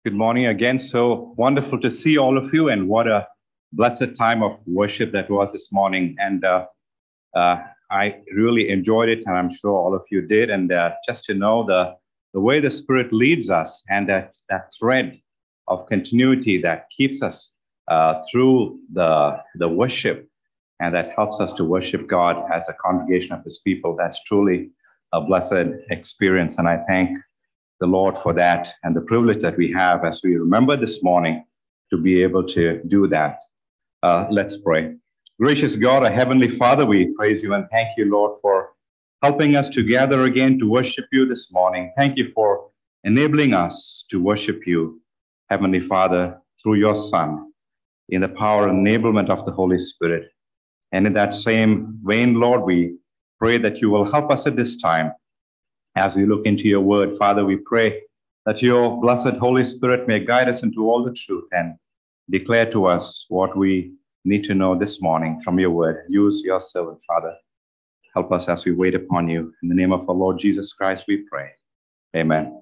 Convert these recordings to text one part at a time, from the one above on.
Good morning again. So wonderful to see all of you, and what a blessed time of worship that was this morning. And I really enjoyed it, and I'm sure all of you did. And just to know the way the Spirit leads us, and that thread of continuity that keeps us through the worship, and that helps us to worship God as a congregation of His people. That's truly a blessed experience, and I thank the Lord for that and the privilege that we have as we remember this morning to be able to do that. Let's pray. Gracious God, our Heavenly Father, we praise you and thank you, Lord, for helping us to gather again to worship you this morning. Thank you for enabling us to worship you, Heavenly Father, through your Son, in the power and enablement of the Holy Spirit. And in that same vein, Lord, we pray that you will help us at this time as we look into your word. Father, we pray that your blessed Holy Spirit may guide us into all the truth and declare to us what we need to know this morning from your word. Use your servant, Father. Help us as we wait upon you. In the name of our Lord Jesus Christ, we pray. Amen.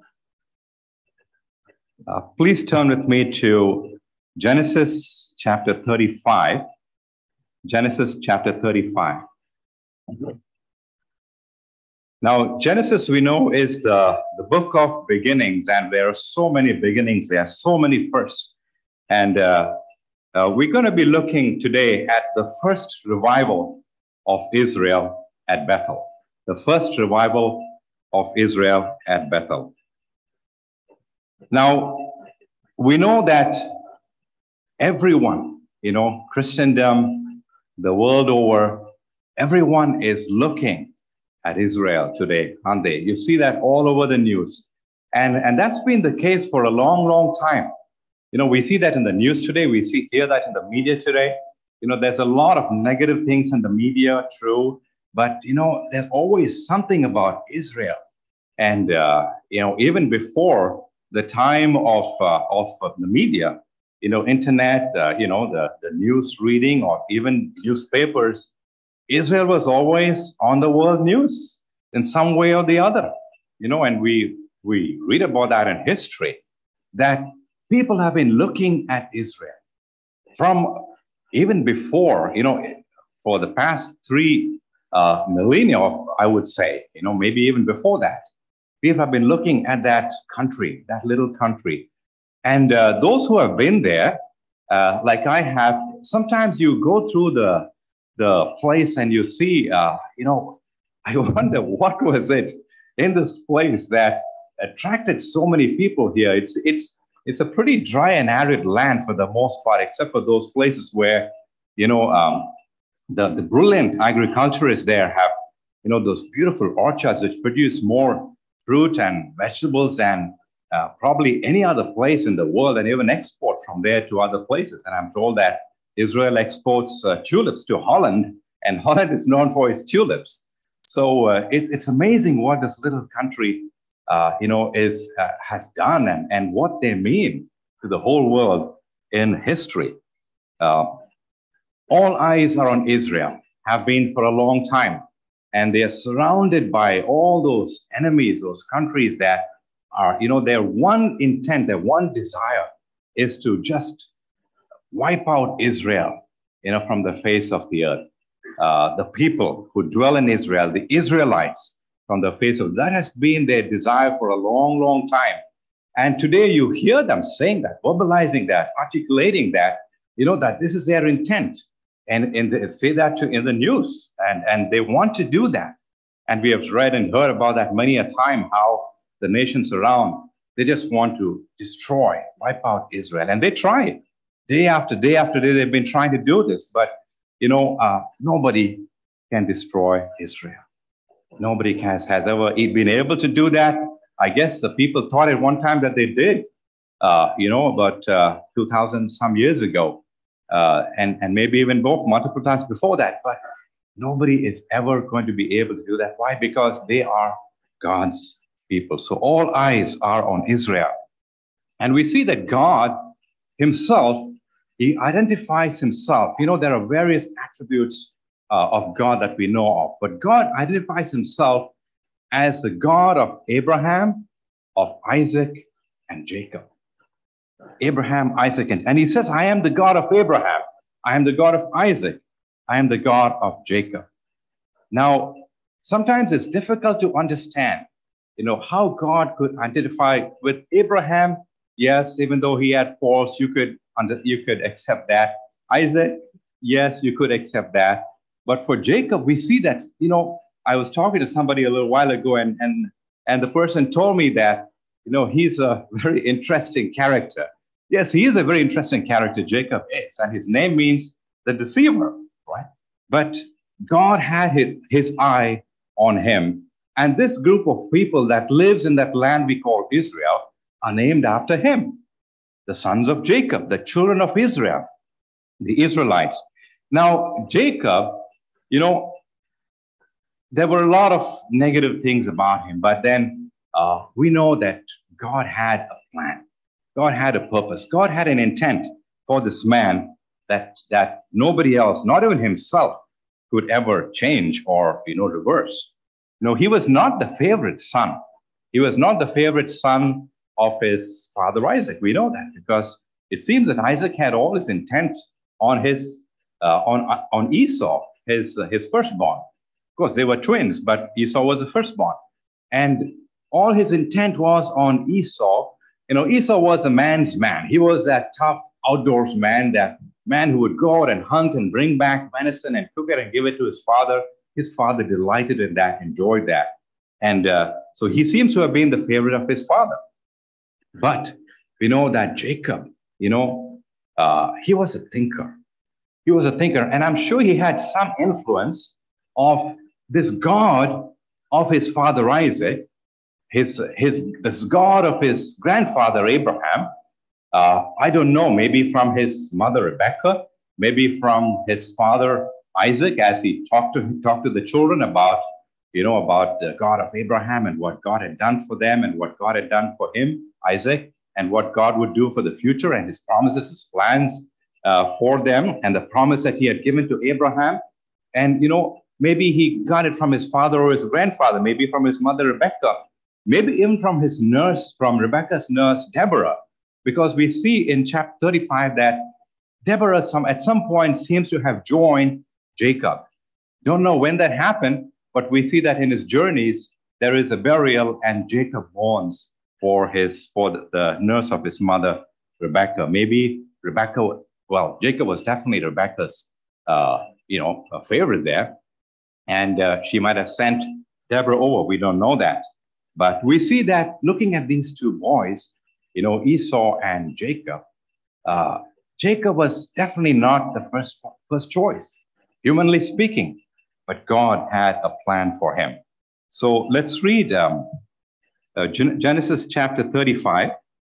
Please turn with me to Genesis chapter 35. Genesis chapter 35. Now, Genesis, we know, is the book of beginnings, and there are so many beginnings there, so many firsts. And we're going to be looking today at the first revival of Israel at Bethel. The first revival of Israel at Bethel. Now, we know that everyone, Christendom, the world over, everyone is looking at Israel today, aren't they? You see that all over the news. And that's been the case for a long, long time. We see that in the news today. We hear that in the media today. There's a lot of negative things in the media, true. But, there's always something about Israel. And, even before the time of the media, internet, the news reading, or even newspapers, Israel was always on the world news in some way or the other, and we read about that in history, that people have been looking at Israel from even before, for the past 3 millennia, I would say, maybe even before that. People have been looking at that country, that little country. And those who have been there, like I have, sometimes you go through the place and you see, I wonder what was it in this place that attracted so many people here. It's a pretty dry and arid land for the most part, except for those places where, the brilliant agriculturists there have, those beautiful orchards which produce more fruit and vegetables than probably any other place in the world, and even export from there to other places. And I'm told that Israel exports tulips to Holland, and Holland is known for its tulips. So it's amazing what this little country, has done and what they mean to the whole world in history. All eyes are on Israel, have been for a long time, and they are surrounded by all those enemies, those countries that are, their one intent, their one desire is to just wipe out Israel, from the face of the earth. The people who dwell in Israel, the Israelites, from the face of that has been their desire for a long, long time. And today you hear them saying that, verbalizing that, articulating that, that this is their intent. And they say that in the news, and they want to do that. And we have read and heard about that many a time, how the nations around, they just want to destroy, wipe out Israel. And they try it. Day after day after day, they've been trying to do this, but, nobody can destroy Israel. Nobody has ever been able to do that. I guess the people thought at one time that they did, about 2,000 some years ago, and maybe even multiple times before that. But nobody is ever going to be able to do that. Why? Because they are God's people. So all eyes are on Israel. And we see that God himself, he identifies himself. There are various attributes of God that we know of, but God identifies himself as the God of Abraham, of Isaac, and Jacob. Abraham, Isaac, and he says, I am the God of Abraham. I am the God of Isaac. I am the God of Jacob. Now, sometimes it's difficult to understand, how God could identify with Abraham. Yes, even though he had faults, you could accept that. Isaac, yes, you could accept that. But for Jacob, we see that, I was talking to somebody a little while ago, and the person told me that, he's a very interesting character. Yes, he is a very interesting character, Jacob is, and his name means the deceiver, right? But God had his eye on him. And this group of people that lives in that land we call Israel are named after him. The sons of Jacob, the children of Israel, the Israelites. Now, Jacob, there were a lot of negative things about him, but then we know that God had a plan. God had a purpose. God had an intent for this man that nobody else, not even himself, could ever change or, reverse. He was not the favorite son. He was not the favorite son of his father Isaac. We know that because it seems that Isaac had all his intent on his on Esau, his firstborn. Of course, they were twins, but Esau was the firstborn, and all his intent was on Esau. Esau was a man's man. He was that tough outdoors man, that man who would go out and hunt and bring back venison and cook it and give it to his father. His father delighted in that, enjoyed that. And so he seems to have been the favorite of his father. But we know that Jacob, he was a thinker. He was a thinker. And I'm sure he had some influence of this God of his father Isaac, this God of his grandfather Abraham. I don't know, maybe from his mother Rebekah, maybe from his father Isaac, as he talked to the children about the God of Abraham and what God had done for them and what God had done for him, Isaac, and what God would do for the future and his promises, his plans for them, and the promise that he had given to Abraham. And, maybe he got it from his father or his grandfather, maybe from his mother Rebekah, maybe even from his nurse, from Rebekah's nurse, Deborah, because we see in chapter 35 that Deborah at some point seems to have joined Jacob. Don't know when that happened, but we see that in his journeys, there is a burial and Jacob mourns for the nurse of his mother, Rebekah. Maybe Jacob was definitely Rebekah's, a favorite there. And she might have sent Deborah over. We don't know that. But we see that looking at these two boys, Esau and Jacob, Jacob was definitely not the first choice, humanly speaking, but God had a plan for him. So let's read Genesis chapter 35,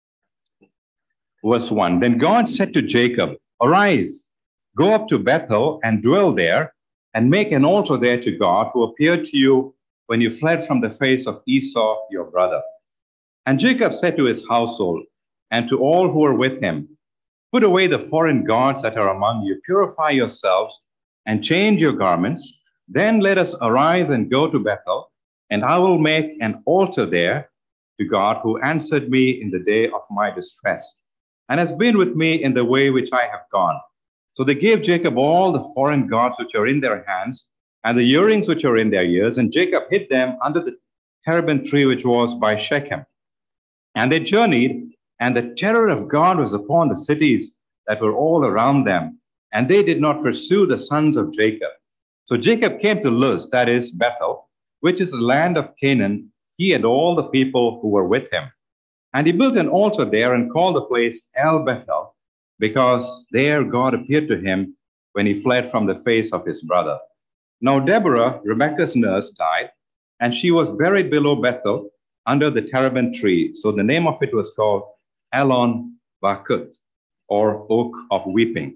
verse 1. Then God said to Jacob, "Arise, go up to Bethel and dwell there, and make an altar there to God who appeared to you when you fled from the face of Esau, your brother." And Jacob said to his household and to all who were with him, "Put away the foreign gods that are among you, purify yourselves, and change your garments. Then let us arise and go to Bethel, and I will make an altar there to God who answered me in the day of my distress, and has been with me in the way which I have gone." So they gave Jacob all the foreign gods which are in their hands, and the earrings which are in their ears, and Jacob hid them under the terebinth tree which was by Shechem. And they journeyed, and the terror of God was upon the cities that were all around them, and they did not pursue the sons of Jacob. So Jacob came to Luz, that is Bethel, which is the land of Canaan, he and all the people who were with him. And he built an altar there and called the place El Bethel, because there God appeared to him when he fled from the face of his brother. Now Deborah, Rebekah's nurse, died, and she was buried below Bethel under the terebinth tree. So the name of it was called Allon Bacuth, or Oak of Weeping.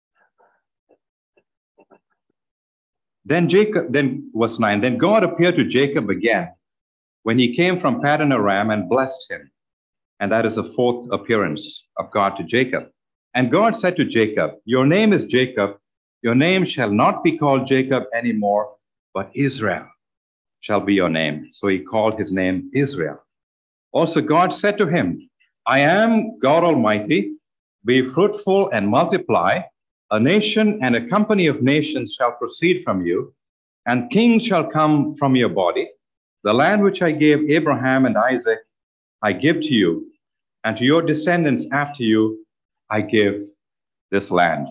Then verse 9, then God appeared to Jacob again when he came from Paddan Aram and blessed him. And that is the fourth appearance of God to Jacob. And God said to Jacob, "Your name is Jacob. Your name shall not be called Jacob anymore, but Israel shall be your name." So he called his name Israel. Also God said to him, I am God Almighty. Be fruitful and multiply. A nation and a company of nations shall proceed from you, and kings shall come from your body. The land which I gave Abraham and Isaac, I give to you, and to your descendants after you, I give this land.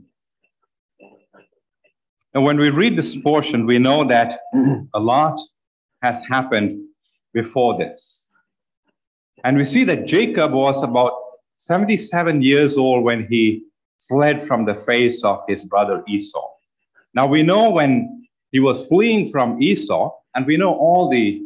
And when we read this portion, we know that a lot has happened before this. And we see that Jacob was about 77 years old when he fled from the face of his brother Esau. Now we know when he was fleeing from Esau, and we know all the,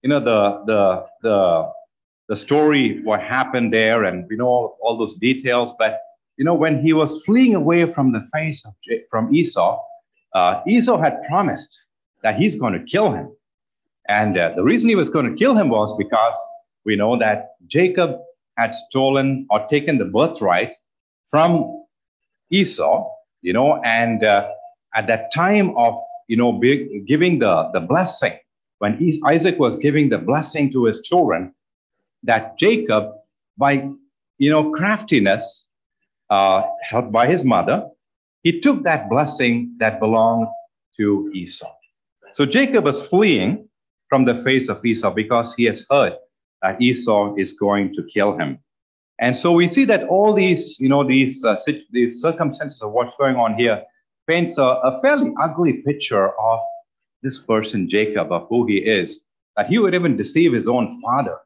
the story, what happened there, and we know all those details. But, when he was fleeing away from the face of from Esau, Esau had promised that he's going to kill him. And the reason he was going to kill him was because we know that Jacob had stolen or taken the birthright from Esau, and at that time of, giving the blessing, when Isaac was giving the blessing to his children, that Jacob, by, craftiness, helped by his mother, he took that blessing that belonged to Esau. So Jacob was fleeing from the face of Esau because he has heard that Esau is going to kill him. And so we see that all these, these circumstances of what's going on here paints a fairly ugly picture of this person, Jacob, of who he is, that he would even deceive his own father,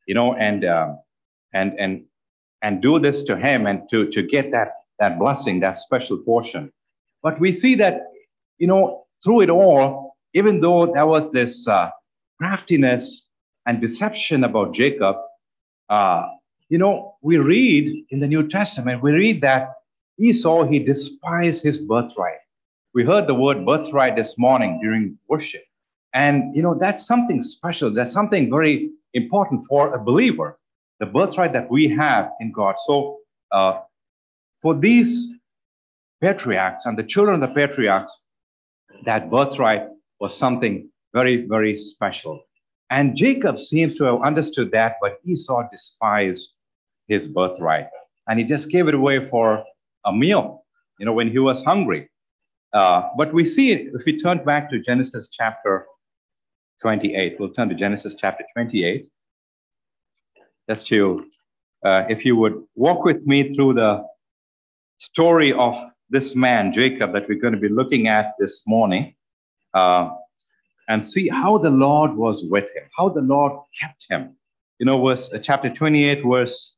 and do this to him and to get that blessing, that special portion. But we see that, through it all, even though there was this craftiness and deception about Jacob, we read in the New Testament, we read that Esau, he despised his birthright. We heard the word birthright this morning during worship. And, that's something special. That's something very important for a believer, the birthright that we have in God. So for these patriarchs and the children of the patriarchs, that birthright was something very, very special. And Jacob seems to have understood that, but Esau despised his birthright. And he just gave it away for a meal, when he was hungry. But we see it, if we turn back to Genesis chapter 28, we'll turn to Genesis chapter 28. Just to, if you would walk with me through the story of this man, Jacob, that we're going to be looking at this morning, and see how the Lord was with him, how the Lord kept him. Chapter 28, verse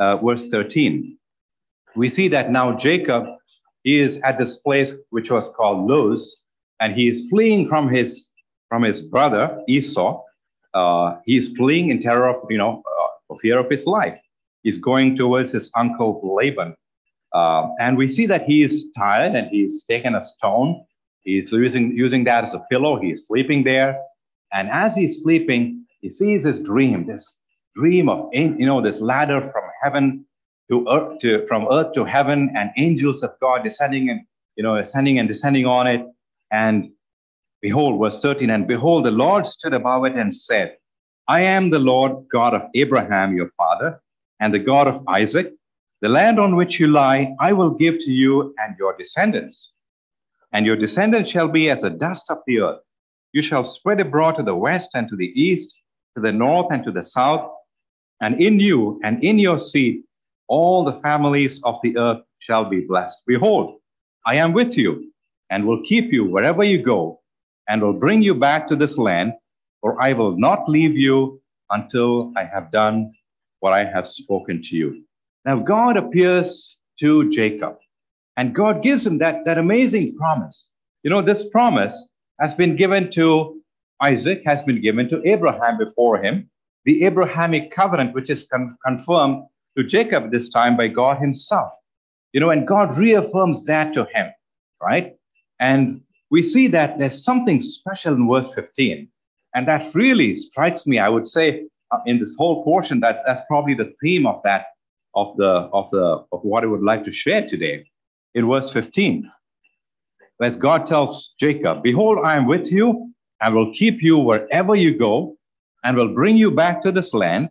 13. We see that now Jacob is at this place which was called Luz, and he is fleeing from his brother Esau. He is fleeing in terror of, for fear of his life. He's going towards his uncle Laban. And we see that he is tired and he's taken a stone. He's using that as a pillow. He's sleeping there. And as he's sleeping, he sees this dream of, this ladder from heaven to earth, from earth to heaven, and angels of God descending and descending on it. And behold, verse 13, and behold, the Lord stood above it and said, I am the Lord God of Abraham, your father, and the God of Isaac. The land on which you lie, I will give to you and your descendants. And your descendants shall be as the dust of the earth. You shall spread abroad to the west and to the east, to the north and to the south. And in you and in your seed, all the families of the earth shall be blessed. Behold, I am with you and will keep you wherever you go, and will bring you back to this land, for I will not leave you until I have done what I have spoken to you. Now, God appears to Jacob, and God gives him that amazing promise. This promise has been given to Isaac, has been given to Abraham before him, the Abrahamic covenant, which is confirmed to Jacob this time by God himself. And God reaffirms that to him, right? And we see that there's something special in verse 15. And that really strikes me, I would say, in this whole portion, that's probably the theme of that, of what I would like to share today. In verse 15, as God tells Jacob, behold, I am with you, and will keep you wherever you go, and will bring you back to this land,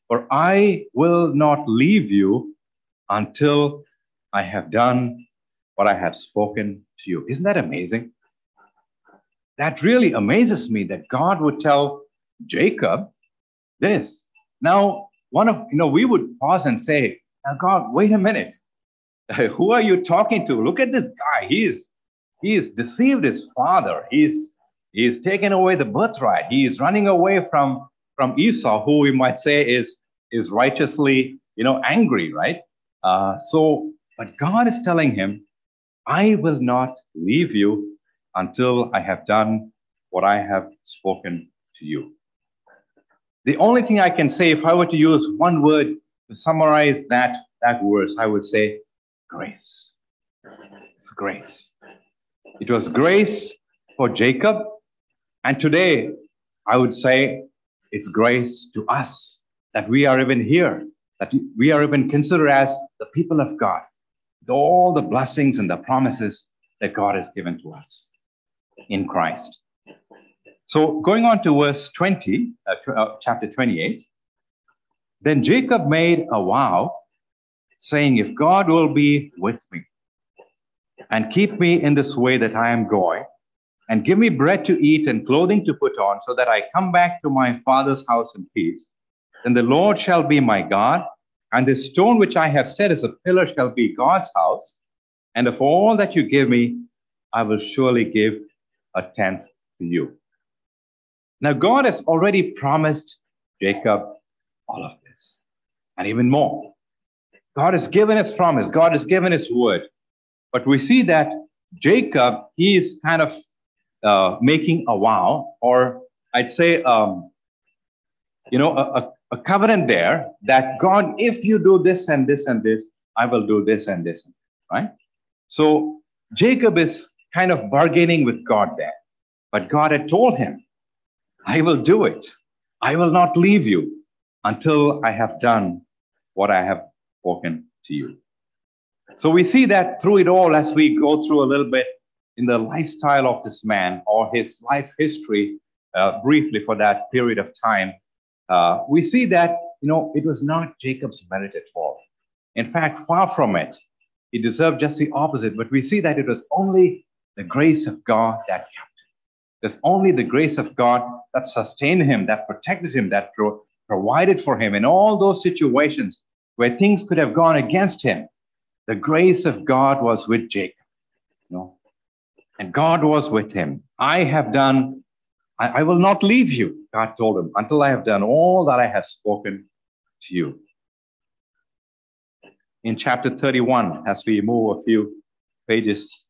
For I will not leave you until I have done what I have spoken to you. Isn't that amazing? That really amazes me that God would tell Jacob this. Now, we would pause and say, now, God, wait a minute. Who are you talking to? Look at this guy. He's deceived his father. He's taken away the birthright. He is running away from Esau, who we might say is righteously, angry, right? But God is telling him, I will not leave you until I have done what I have spoken to you. The only thing I can say, if I were to use one word to summarize that verse, I would say grace. It's grace. It was grace for Jacob. And today, I would say it's grace to us that we are even here, that we are even considered as the people of God, with all the blessings and the promises that God has given to us in Christ. So going on to verse 20, chapter 28, then Jacob made a vow, saying, if God will be with me and keep me in this way that I am going, and give me bread to eat and clothing to put on, so that I come back to my father's house in peace, then the Lord shall be my God, and this stone which I have set as a pillar shall be God's house, and of all that you give me, I will surely give a tenth to you. Now, God has already promised Jacob all of this, and even more. God has given his promise. God has given his word. But we see that Jacob, he is kind of making a vow, or I'd say, a covenant there that God, if you do this and this and this, I will do this and this, right? So Jacob is kind of bargaining with God there. But God had told him, I will do it. I will not leave you until I have done what I have spoken to you. So we see that through it all, as we go through a little bit in the lifestyle of this man or his life history, briefly for that period of time, we see that, it was not Jacob's merit at all. In fact, far from it. He deserved just the opposite. But we see that it was only the grace of God that kept him. There's only the grace of God that sustained him, that protected him, that provided for him in all those situations where things could have gone against him. The grace of God was with Jacob, and God was with him. I will not leave you, God told him, until I have done all that I have spoken to you. In chapter 31, as we move a few pages,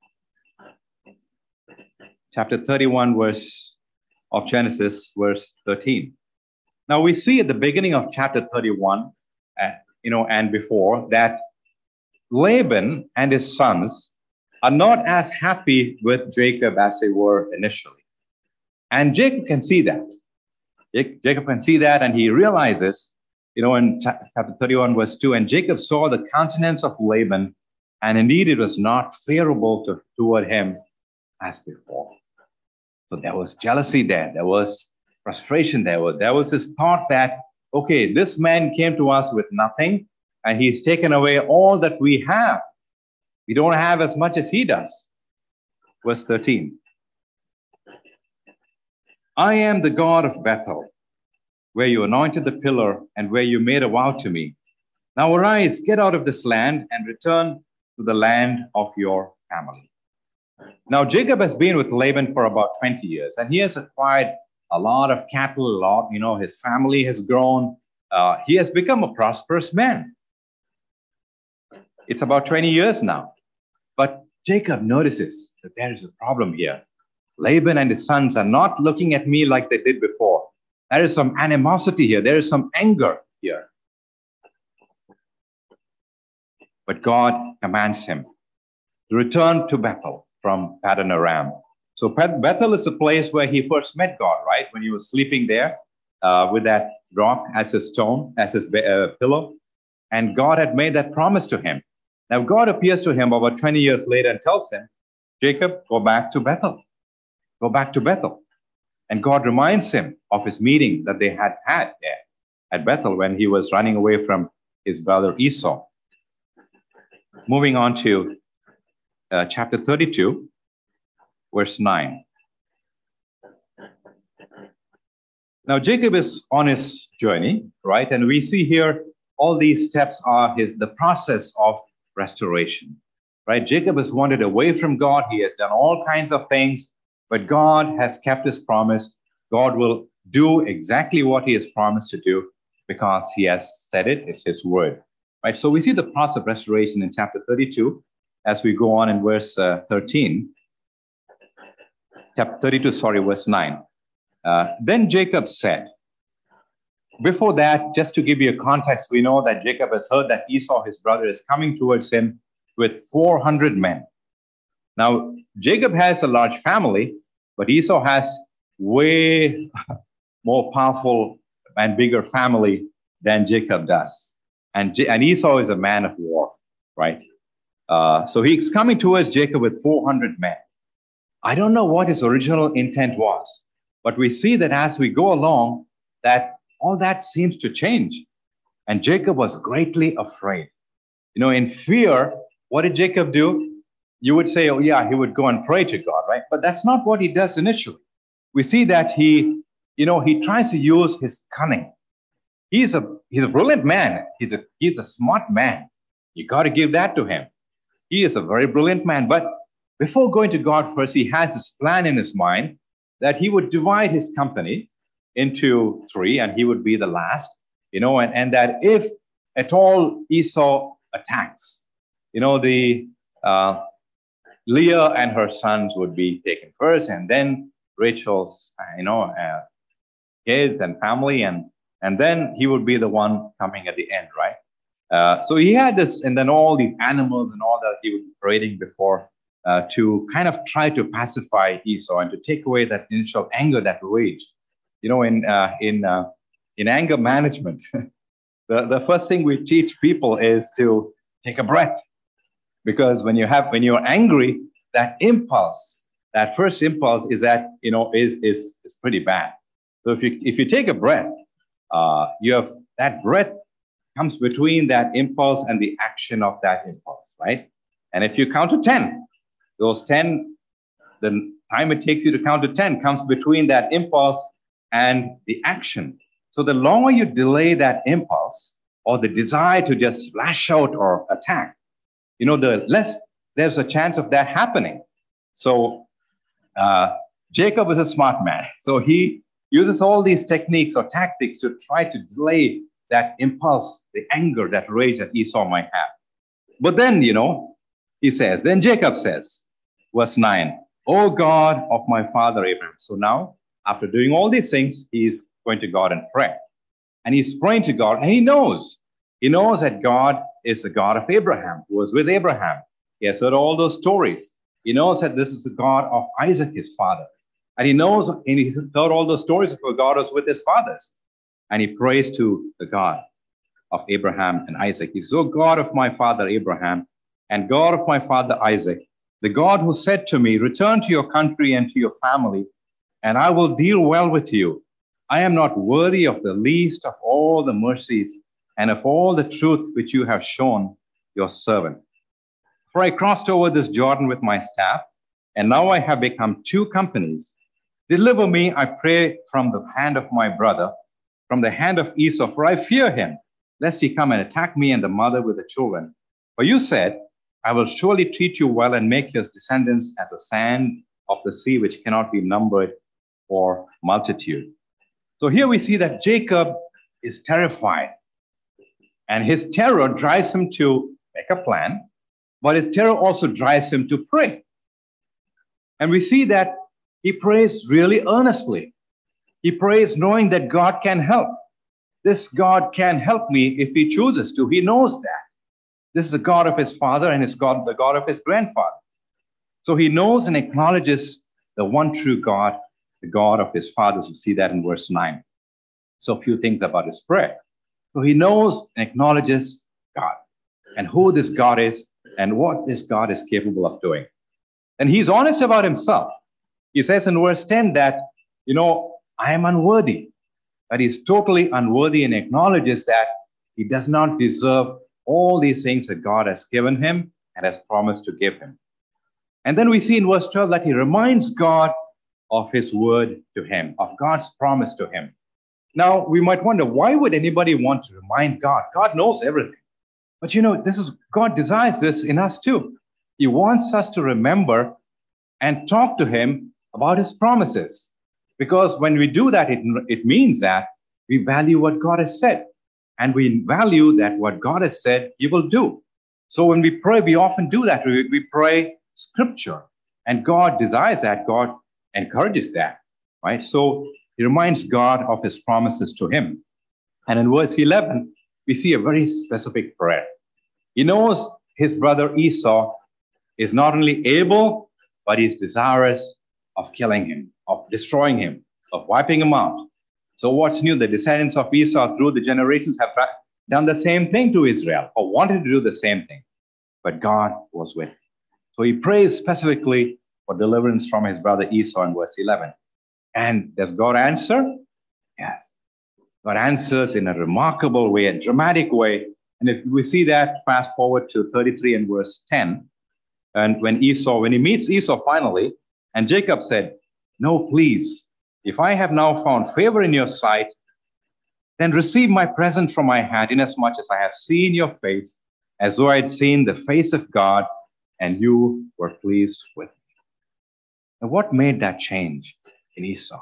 chapter 31, verse of Genesis, verse 13. Now we see at the beginning of chapter 31, and before that, Laban and his sons are not as happy with Jacob as they were initially. And Jacob can see that. Jacob can see that, and he realizes, in chapter 31, verse 2, and Jacob saw the countenance of Laban, and indeed it was not favorable toward him as before. So there was jealousy there. There was frustration there. There was this thought that, okay, this man came to us with nothing, and he's taken away all that we have. We don't have as much as he does. Verse 13. I am the God of Bethel, where you anointed the pillar and where you made a vow to me. Now arise, get out of this land and return to the land of your family. Now Jacob has been with Laban for about 20 years, and he has acquired a lot of cattle, his family has grown. He has become a prosperous man. It's about 20 years now. But Jacob notices that there is a problem here. Laban and his sons are not looking at me like they did before. There is some animosity here. There is some anger here. But God commands him to return to Bethel from Paddan Aram. So Bethel is the place where he first met God, right? When he was sleeping there with that rock as his stone, as his pillow. And God had made that promise to him. Now God appears to him about 20 years later and tells him, Jacob, go back to Bethel. Go back to Bethel. And God reminds him of his meeting that they had there. at Bethel when he was running away from his brother Esau. Moving on to chapter 32, verse 9. Now, Jacob is on his journey, right? And we see here all these steps are the process of restoration, right? Jacob has wandered away from God. He has done all kinds of things, but God has kept his promise. God will do exactly what he has promised to do because he has said it. It's his word, right? So we see the process of restoration in chapter 32 as we go on in verse 13. Chapter 32, verse 9. Then Jacob said, before that, just to give you a context, we know that Jacob has heard that Esau, his brother, is coming towards him with 400 men. Now, Jacob has a large family, but Esau has way more powerful and bigger family than Jacob does. And Esau is a man of war, right? So he's coming towards Jacob with 400 men. I don't know what his original intent was, but we see that as we go along, that all that seems to change. And Jacob was greatly afraid. You know, in fear, what did Jacob do? You would say, oh yeah, he would go and pray to God, right? But that's not what he does initially. We see that he tries to use his cunning. He's a brilliant man. He's a smart man. You got to give that to him. He is a very brilliant man. But before going to God first, he has this plan in his mind that he would divide his company into three, and he would be the last, and that if at all Esau attacks, the Leah and her sons would be taken first, and then Rachel's, kids and family, and then he would be the one coming at the end, right? So he had this, and then all the animals and all that he would be parading before to kind of try to pacify Esau and to take away that initial anger, that rage. In anger management, the first thing we teach people is to take a breath, because when you're angry, that first impulse is that is pretty bad. So if you take a breath, you have that breath comes between that impulse and the action of that impulse, right? And if you count to 10, those 10, the time it takes you to count to 10 comes between that impulse and the action. So the longer you delay that impulse or the desire to just lash out or attack, the less there's a chance of that happening. So Jacob is a smart man. So he uses all these techniques or tactics to try to delay that impulse, the anger, that rage that Esau might have. But then, then Jacob says, verse 9, O God of my father Abraham. So now, after doing all these things, he's going to God and pray. And he's praying to God, and he knows that God is the God of Abraham, who was with Abraham. He has heard all those stories. He knows that this is the God of Isaac, his father. And he knows, and he heard all those stories of where God was with his fathers. And he prays to the God of Abraham and Isaac. He says, O God of my father Abraham and God of my father Isaac, the God who said to me, return to your country and to your family, and I will deal well with you. I am not worthy of the least of all the mercies and of all the truth which you have shown your servant. For I crossed over this Jordan with my staff, and now I have become two companies. Deliver me, I pray, from the hand of my brother, from the hand of Esau, for I fear him, lest he come and attack me and the mother with the children. For you said, I will surely treat you well and make your descendants as the sand of the sea, which cannot be numbered or multitude. So here we see that Jacob is terrified, and his terror drives him to make a plan, but his terror also drives him to pray. And we see that he prays really earnestly. He prays knowing that God can help. This God can help me if he chooses to. He knows that. This is the God of his father and the God of his grandfather. So he knows and acknowledges the one true God, the God of his fathers. You see that in verse 9. So a few things about his prayer. So he knows and acknowledges God and who this God is and what this God is capable of doing. And he's honest about himself. He says in verse 10 that, I am unworthy. that he's totally unworthy and acknowledges that he does not deserve all these things that God has given him and has promised to give him. And then we see in verse 12 that he reminds God of his word to him, of God's promise to him. Now, we might wonder, why would anybody want to remind God? God knows everything. But God desires this in us too. He wants us to remember and talk to him about his promises. Because when we do that, it means that we value what God has said. And we value that what God has said, he will do. So when we pray, we often do that. We pray scripture. And God desires that. God encourages that. Right? So he reminds God of his promises to him. And in verse 11, we see a very specific prayer. He knows his brother Esau is not only able, but he's desirous of killing him, of destroying him, of wiping him out. So what's new? The descendants of Esau through the generations have done the same thing to Israel, or wanted to do the same thing. But God was with him. So he prays specifically for deliverance from his brother Esau in verse 11. And does God answer? Yes. God answers in a remarkable way, a dramatic way. And if we see that, fast forward to 33 and verse 10. And when he meets Esau finally, and Jacob said, "No, please, if I have now found favor in your sight, then receive my present from my hand, inasmuch as I have seen your face, as though I had seen the face of God, and you were pleased with me." And what made that change in Esau?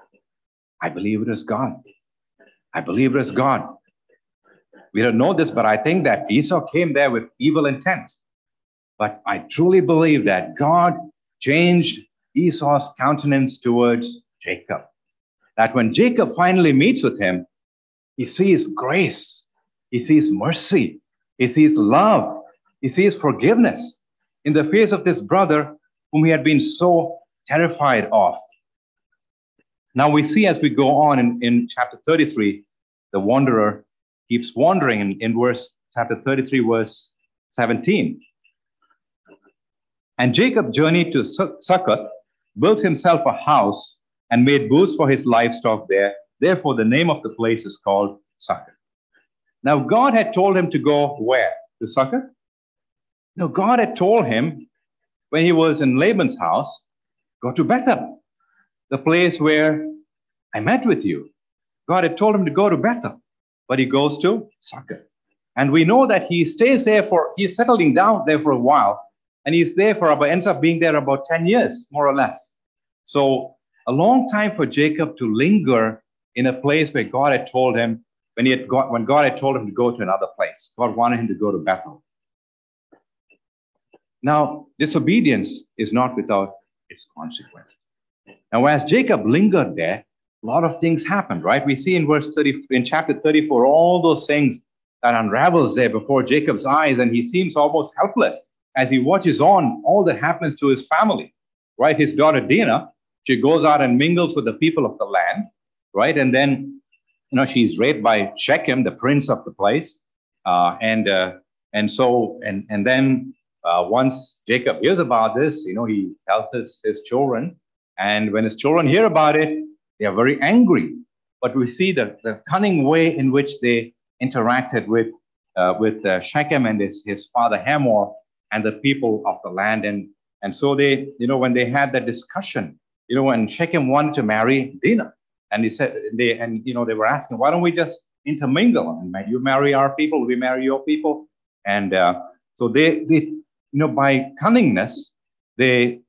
I believe it was God. I believe it was God. We don't know this, but I think that Esau came there with evil intent. But I truly believe that God changed Esau's countenance towards Jacob. That when Jacob finally meets with him, he sees grace, he sees mercy, he sees love, he sees forgiveness in the face of this brother whom he had been so terrified of. Now we see as we go on in chapter 33, the wanderer keeps wandering in chapter 33, verse 17. And Jacob journeyed to Succoth, built himself a house, and made booths for his livestock there. Therefore, the name of the place is called Succoth. Now, God had told him to go where? To Succoth? No, God had told him when he was in Laban's house, go to Bethel, the place where I met with you. God had told him to go to Bethel, but he goes to Succoth. And we know that he stays there he's settling down there for a while, and he's there ends up being there about 10 years, more or less. So a long time for Jacob to linger in a place where God had told him, when God had told him to go to another place. God wanted him to go to Bethel. Now, disobedience is not without its consequence. Now, as Jacob lingered there, a lot of things happened, right? We see in chapter 34, all those things that unravels there before Jacob's eyes, and he seems almost helpless as he watches on all that happens to his family, right? His daughter Dinah, she goes out and mingles with the people of the land, right? And then, she's raped by Shechem, the prince of the place. And then once Jacob hears about this, he tells his children. And when his children hear about it, they are very angry. But we see the cunning way in which they interacted with Shechem and his father Hamor and the people of the land. And so they, when they had that discussion, when Shechem wanted to marry Dinah, and they were asking, why don't we just intermingle? And you marry our people, we marry your people. And so they by cunningness, they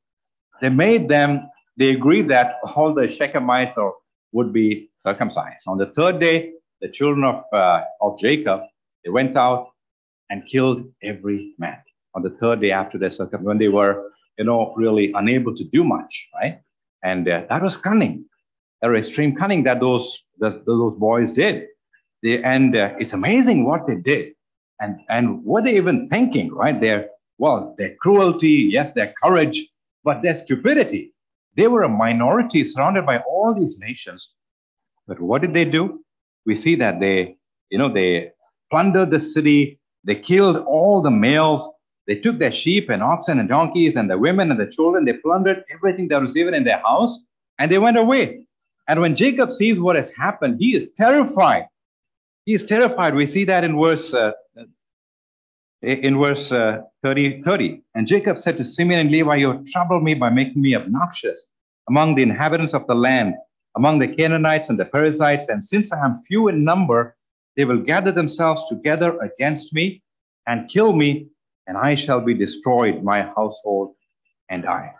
agreed that all the Shechemites would be circumcised. On the third day, the children of Jacob, they went out and killed every man. On the third day after their circumcision, when they were, really unable to do much, right? And that was cunning. That was extreme cunning that those boys did. It's amazing what they did, and what they even thinking, right? Their cruelty, yes, their courage, but their stupidity. They were a minority surrounded by all these nations. But what did they do? We see that they plundered the city. They killed all the males. They took their sheep and oxen and donkeys and the women and the children. They plundered everything that was even in their house, and they went away. And when Jacob sees what has happened, he is terrified. He is terrified. We see that in verse 30. And Jacob said to Simeon and Levi, you have troubled me by making me obnoxious among the inhabitants of the land, among the Canaanites and the Perizzites. And since I am few in number, they will gather themselves together against me and kill me, and I shall be destroyed, my household and I.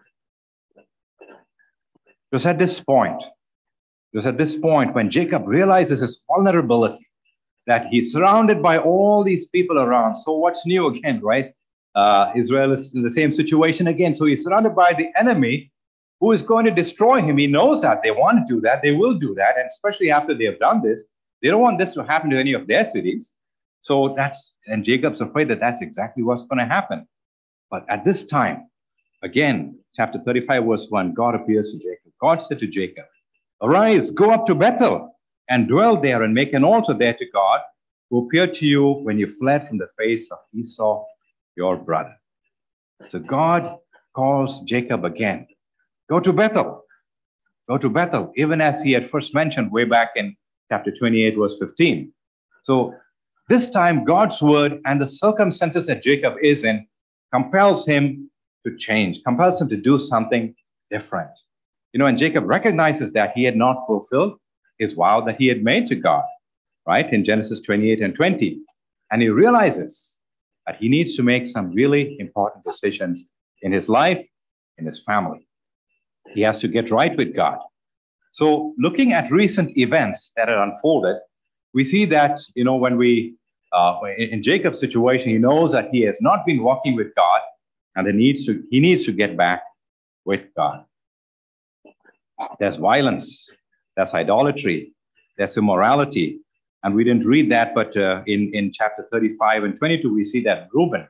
It was at this point when Jacob realizes his vulnerability, that he's surrounded by all these people around. So what's new again, right? Israel is in the same situation again. So he's surrounded by the enemy who is going to destroy him. He knows that they want to do that. They will do that. And especially after they have done this, they don't want this to happen to any of their cities. So and Jacob's afraid that that's exactly what's going to happen. But at this time, again, chapter 35, verse 1, God appears to Jacob. God said to Jacob, arise, go up to Bethel and dwell there and make an altar there to God who appeared to you when you fled from the face of Esau, your brother. So God calls Jacob again. Go to Bethel. Go to Bethel, even as he had first mentioned way back in chapter 28, verse 15. So this time, God's word and the circumstances that Jacob is in compels him to change, compels him to do something different. And Jacob recognizes that he had not fulfilled his vow that he had made to God, right? In Genesis 28 and 20. And he realizes that he needs to make some really important decisions in his life, in his family. He has to get right with God. So looking at recent events that had unfolded, we see that, when in Jacob's situation, he knows that he has not been walking with God, and he needs to get back with God. There's violence, there's idolatry, there's immorality. And we didn't read that, but in chapter 35 and 22, we see that Reuben,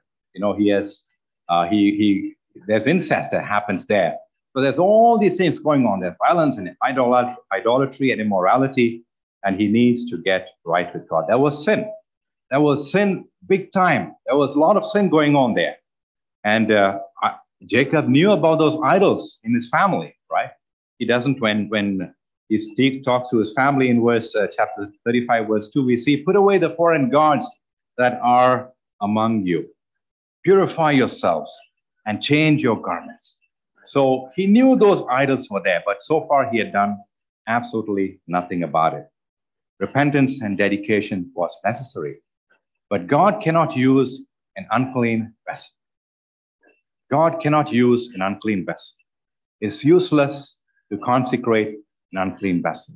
there's incest that happens there. So there's all these things going on. There's violence and idolatry and immorality, and he needs to get right with God. There was sin. There was sin big time. There was a lot of sin going on there. And Jacob knew about those idols in his family, right? He doesn't when he talks to his family in chapter 35, verse 2, we see, put away the foreign gods that are among you. Purify yourselves and change your garments. So he knew those idols were there, but so far he had done absolutely nothing about it. Repentance and dedication was necessary, but God cannot use an unclean vessel. God cannot use an unclean vessel. It's useless to consecrate an unclean vessel.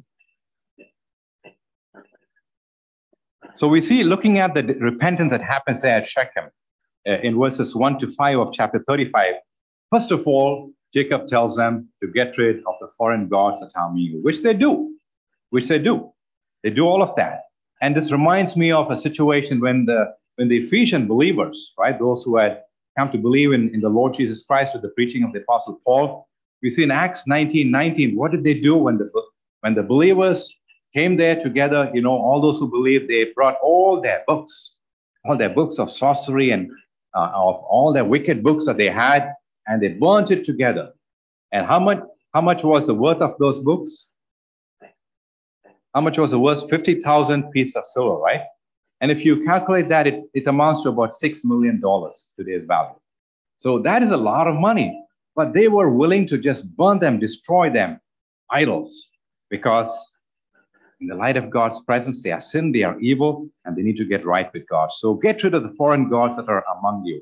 So we see, looking at the repentance that happens there at Shechem, in verses 1 to 5 of chapter 35, first of all, Jacob tells them to get rid of the foreign gods that harm you, which they do. They do all of that. And this reminds me of a situation when the Ephesian believers, right, those who had come to believe in the Lord Jesus Christ with the preaching of the Apostle Paul, we see in Acts 19:19, what did they do when the believers came there together? All those who believed, they brought all their books of sorcery and of all their wicked books that they had, and they burnt it together. And how much was the worth of those books? How much was the worth? 50,000 pieces of silver, right? And if you calculate that, it amounts to about $6 million today's value. So that is a lot of money. But they were willing to just burn them, destroy them, idols, because in the light of God's presence, they are sin, they are evil, and they need to get right with God. So get rid of the foreign gods that are among you.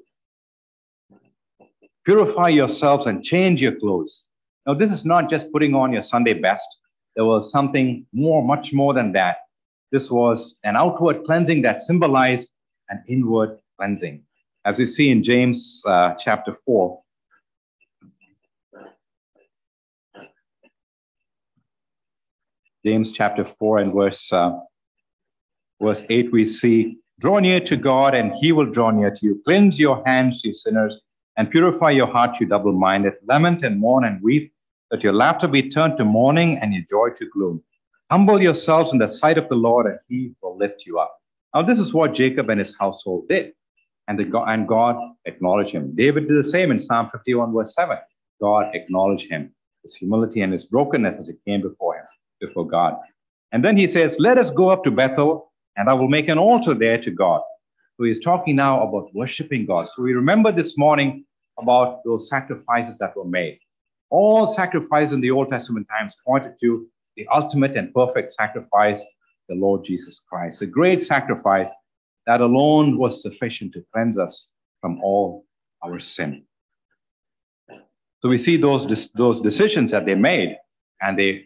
Purify yourselves and change your clothes. Now, this is not just putting on your Sunday best. There was something much more than that. This was an outward cleansing that symbolized an inward cleansing. As we see in James chapter 4, James chapter 4 and verse 8, we see, draw near to God and he will draw near to you. Cleanse your hands, you sinners, and purify your heart, you double-minded. Lament and mourn and weep, that your laughter be turned to mourning and your joy to gloom. Humble yourselves in the sight of the Lord, and he will lift you up. Now, this is what Jacob and his household did, and God acknowledged him. David did the same in Psalm 51, verse 7. God acknowledged him, his humility and his brokenness as it came before him. before God. And then he says, let us go up to Bethel, and I will make an altar there to God. So he's talking now about worshiping God. So we remember this morning about those sacrifices that were made. All sacrifices in the Old Testament times pointed to the ultimate and perfect sacrifice, the Lord Jesus Christ. A great sacrifice that alone was sufficient to cleanse us from all our sin. So we see those decisions that they made, and they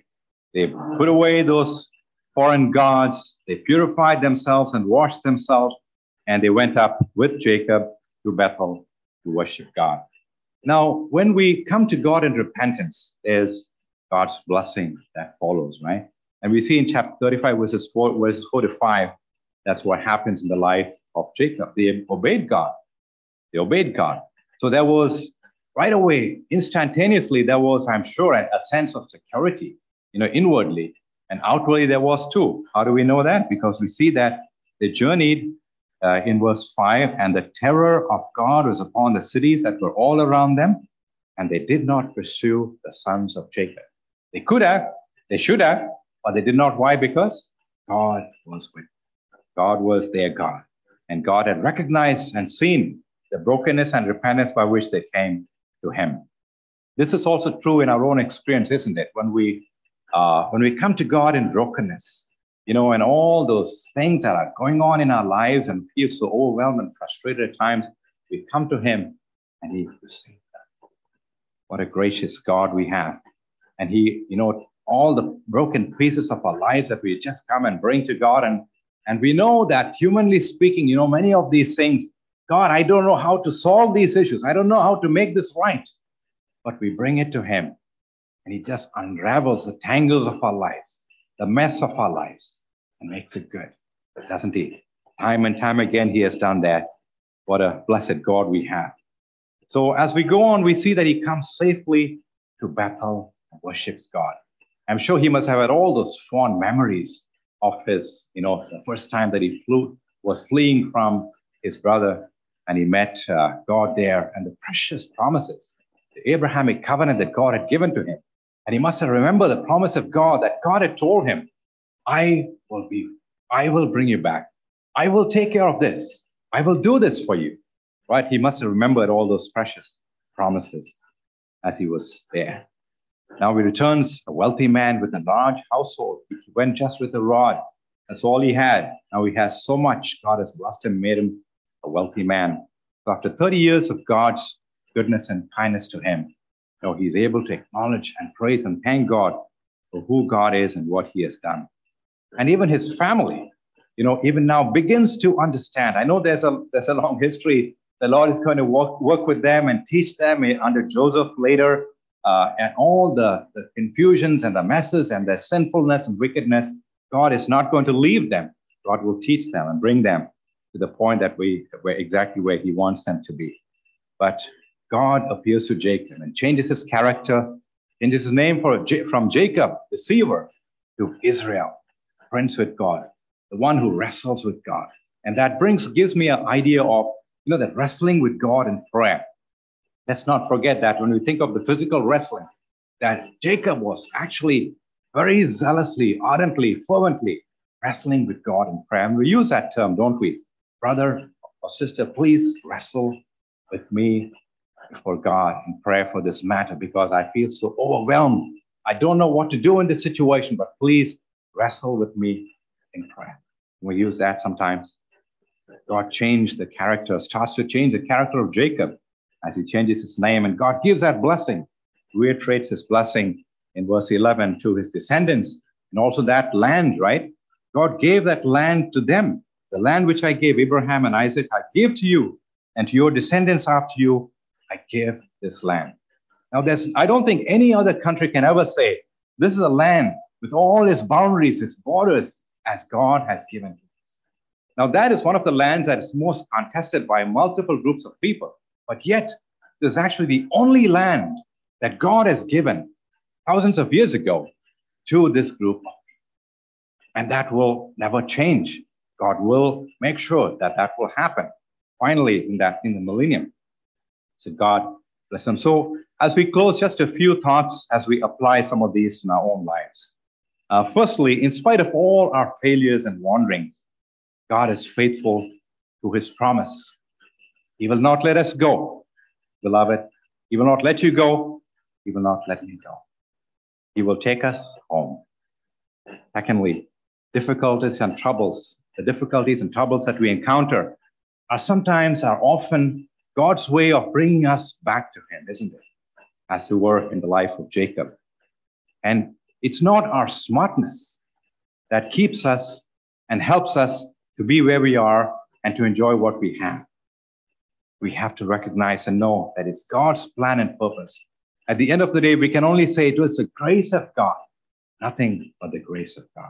put away those foreign gods, they purified themselves and washed themselves, and they went up with Jacob to Bethel to worship God. Now, when we come to God in repentance, there's God's blessing that follows, right? And we see in chapter 35, verses 4 to 5, that's what happens in the life of Jacob. They obeyed God. They obeyed God. So there was, right away, instantaneously, there was, I'm sure, a sense of security, inwardly. And outwardly, there was too. How do we know that? Because we see that they journeyed in verse 5, and the terror of God was upon the cities that were all around them, and they did not pursue the sons of Jacob. They could have, they should have, but they did not. Why? Because God was with them. God was their God, and God had recognized and seen the brokenness and repentance by which they came to him. This is also true in our own experience, isn't it? When we come to God in brokenness, and all those things that are going on in our lives and feel so overwhelmed and frustrated at times, we come to him and he receives that. What a gracious God we have. And he, all the broken pieces of our lives that we just come and bring to God. And we know that humanly speaking, many of these things, God, I don't know how to solve these issues. I don't know how to make this right. But we bring it to him, and he just unravels the tangles of our lives, the mess of our lives, and makes it good, doesn't he? Time and time again, he has done that. What a blessed God we have. So as we go on, we see that he comes safely to Bethel and worships God. I'm sure he must have had all those fond memories of his, the first time that he was fleeing from his brother, and he met God there, and the precious promises, the Abrahamic covenant that God had given to him. And he must have remembered the promise of God that God had told him, I will bring you back. I will take care of this. I will do this for you. Right? He must have remembered all those precious promises as he was there. Now he returns a wealthy man with a large household. He went just with a rod. That's all he had. Now he has so much. God has blessed him, made him a wealthy man. So after 30 years of God's goodness and kindness to him, he's able to acknowledge and praise and thank God for who God is and what he has done. And even his family, even now begins to understand. I know there's a long history. The Lord is going to work with them and teach them under Joseph later, and all the confusions and the messes and their sinfulness and wickedness. God is not going to leave them. God will teach them and bring them to the point that we're exactly where he wants them to be. But God appears to Jacob and changes his character, changes his name from Jacob, deceiver, to Israel, prince with God, the one who wrestles with God. And that gives me an idea of, that wrestling with God in prayer. Let's not forget that when we think of the physical wrestling, that Jacob was actually very zealously, ardently, fervently wrestling with God in prayer. And we use that term, don't we? Brother or sister, please wrestle with me before God in prayer for this matter, because I feel so overwhelmed. I don't know what to do in this situation, but please wrestle with me in prayer. We use that sometimes. God starts to change the character of Jacob as he changes his name, and God gives that blessing, reiterates his blessing in verse 11 to his descendants, and also that land, right? God gave that land to them. The land which I gave Abraham and Isaac, I give to you, and to your descendants after you, I give this land. Now, I don't think any other country can ever say, this is a land with all its boundaries, its borders, as God has given to us. Now, that is one of the lands that is most contested by multiple groups of people. But yet, this is actually the only land that God has given thousands of years ago to this group. And that will never change. God will make sure that will happen finally in the millennium. So God bless them. So as we close, just a few thoughts as we apply some of these in our own lives. Firstly, in spite of all our failures and wanderings, God is faithful to his promise. He will not let us go, beloved. He will not let you go. He will not let me go. He will take us home. Secondly, difficulties and troubles. The difficulties and troubles that we encounter are often God's way of bringing us back to him, isn't it? As we were in the life of Jacob. And it's not our smartness that keeps us and helps us to be where we are and to enjoy what we have. We have to recognize and know that it's God's plan and purpose. At the end of the day, we can only say it was the grace of God, nothing but the grace of God.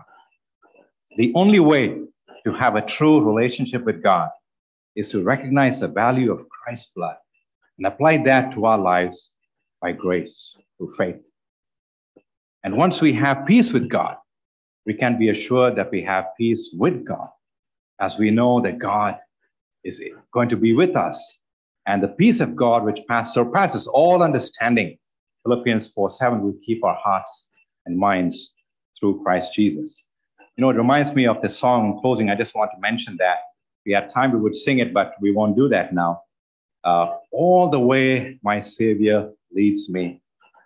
The only way to have a true relationship with God is to recognize the value of Christ's blood and apply that to our lives by grace, through faith. And once we have peace with God, we can be assured that we have peace with God, as we know that God is going to be with us. And the peace of God, which surpasses all understanding, Philippians 4:7, will keep our hearts and minds through Christ Jesus. You know, it reminds me of the song in closing. I just want to mention that. If we had time, we would sing it, but we won't do that now. All the way my Savior leads me.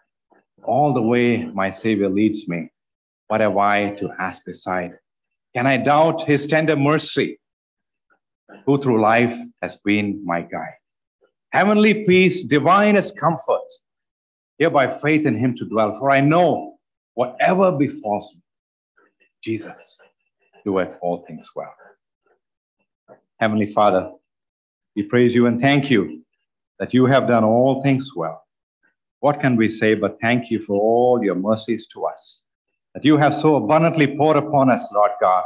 All the way my Savior leads me. What have I to ask beside? Can I doubt his tender mercy, who through life has been my guide? Heavenly peace, divinest comfort, here by faith in him to dwell. For I know whatever befalls me, Jesus doeth all things well. Heavenly Father, we praise you and thank you that you have done all things well. What can we say but thank you for all your mercies to us, that you have so abundantly poured upon us, Lord God,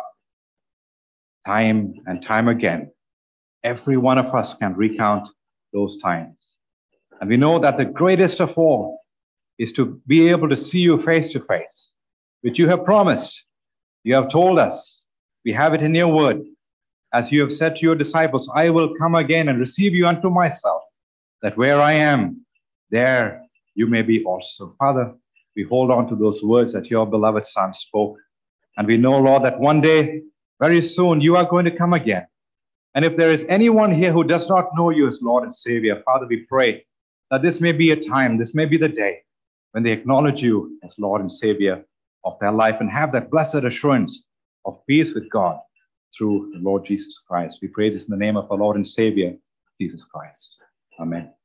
time and time again. Every one of us can recount those times. And we know that the greatest of all is to be able to see you face to face, which you have promised. You have told us. We have it in your word. As you have said to your disciples, I will come again and receive you unto myself, that where I am, there you may be also. Father, we hold on to those words that your beloved Son spoke. And we know, Lord, that one day, very soon, you are going to come again. And if there is anyone here who does not know you as Lord and Savior, Father, we pray that this may be a time, this may be the day when they acknowledge you as Lord and Savior of their life and have that blessed assurance of peace with God through the Lord Jesus Christ. We pray this in the name of our Lord and Savior, Jesus Christ. Amen.